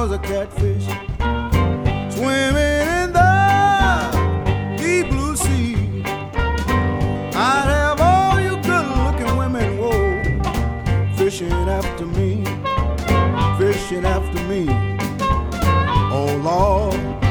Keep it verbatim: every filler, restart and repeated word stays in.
was a catfish swimming in the deep blue sea. I'd have all you good-looking women, whoa, fishing after me, fishing after me. Oh Lord,